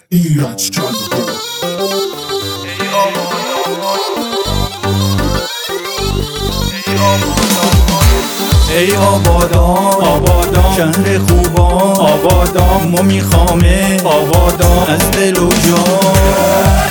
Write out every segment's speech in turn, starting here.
ایرج جلو. ای آبادان شهر خوبان ما میخوامه از دل و جان.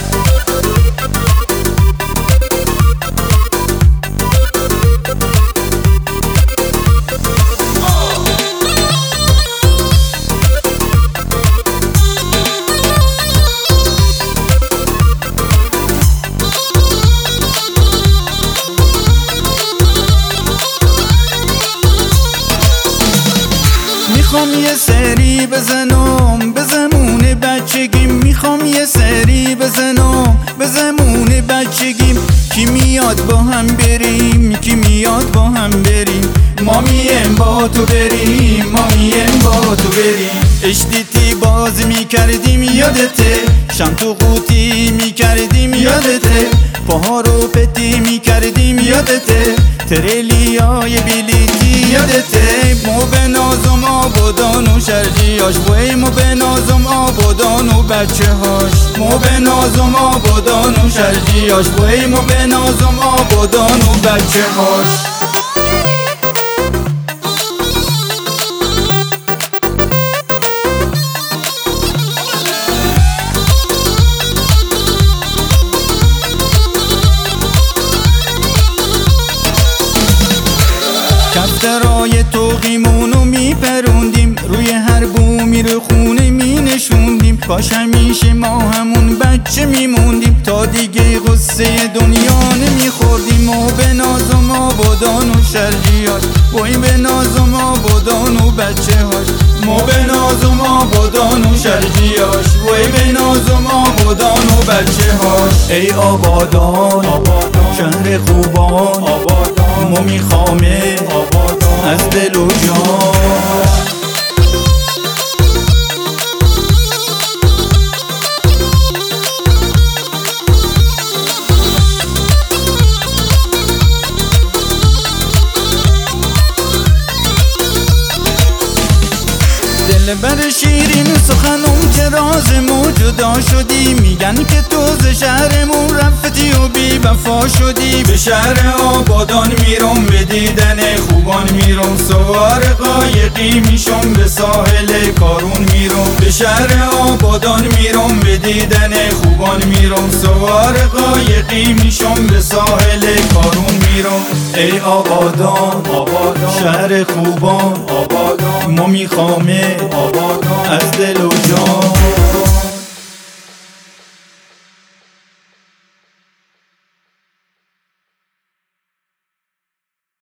میخوام یه سری بزنم به زمون بچگیم، میخوام یه سری بزنم به زمون بچگیم. کی میاد با هم بریم، کی میاد با هم بریم، ما میم با تو بریم، ما میم با تو بریم. اشتیتی بازی میکردیم یادته، شم تو قوطی میکردیم یادته، پاها رو پتی میکردیم یادته، تریلیای بلیتی یادته. مو به نازم آبادان و شرجیاش، وی مو به نازم آبادان و بچه هاش، مو به نازم آبادان و شرجیاش، وی مو به نازم آبادان و بچه هاش. کفترای توقیمونو میپروندیم، روی هر بومی رو خونه مینشوندیم. کاش همیشه ما همون بچه میموندیم، تا دیگه غصه دنیا نمیخوردیم. و به نازم آبادان و شرجیاش، وای به نازم آبادان و بچه هاش، ما به نازم آبادان و شرجیاش، وای به نازم آبادان و بچه هاش. ای آبادان شهر خوبان ما میخوامه از دل و جان. دلبر شیرین سخنم که راز مو جدا شدی، میگن که تو ز شهرمون رفتی و بی وفا شدی. به شهر آبادان میرم به دیدن خوبان، میرم سوار قایقی میشم به ساحل کارون میرم. به شهر آبادان میرم به دیدن خوبان، میرم سوار قایقی میشم به ساحل کارون میرم. ای آبادان شهر خوبان ما میخوامه از دل و جان.